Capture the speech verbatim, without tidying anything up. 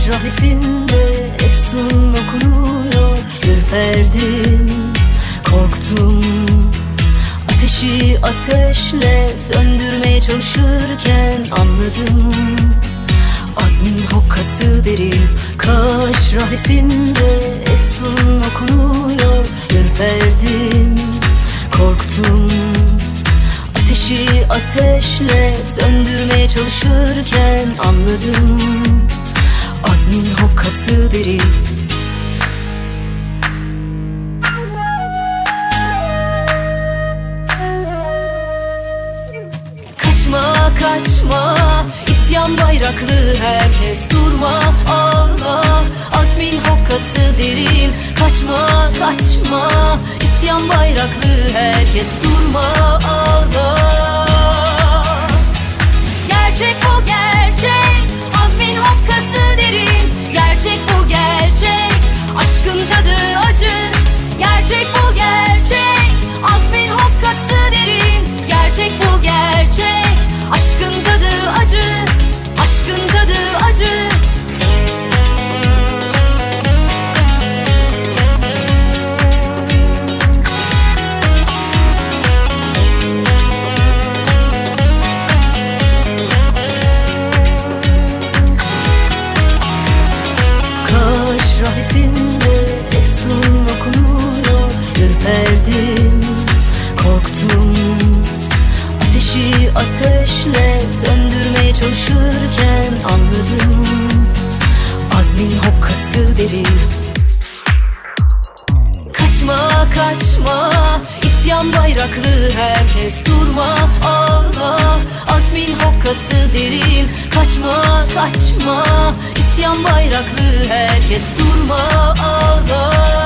Aşrafesinde efsun okunuyor. Ürperdim, korktum. Ateşi ateşle söndürmeye çalışırken anladım. Azmin hokkası derin, kaş rahesinde efsun okunuyor. Ürperdim, korktum. Ateşi ateşle söndürmeye çalışırken anladım. Azmin hokkası derin. Kaçma kaçma, isyan bayraklı herkes durma ağla. Azmin hokkası derin. Kaçma kaçma, isyan bayraklı herkes durma ağla. Gerçek bu gerçek, azmin hokkası derin. Gerçek bu gerçek, aşkın tadı acı. Gerçek bu gerçek, azmin hokkası derin. Gerçek bu gerçek, aşkın tadı acı. Aşkın tadı acı. Rahesinde efsun okunuyor. Ürperdim, korktum. Ateşi ateşle söndürmeye çalışırken anladım. Azmin hokkası derin. Kaçma kaçma, isyan bayraklı herkes durma ağla. Azmin hokkası derin. Kaçma kaçma, isyan bayraklı herkes durma ağla.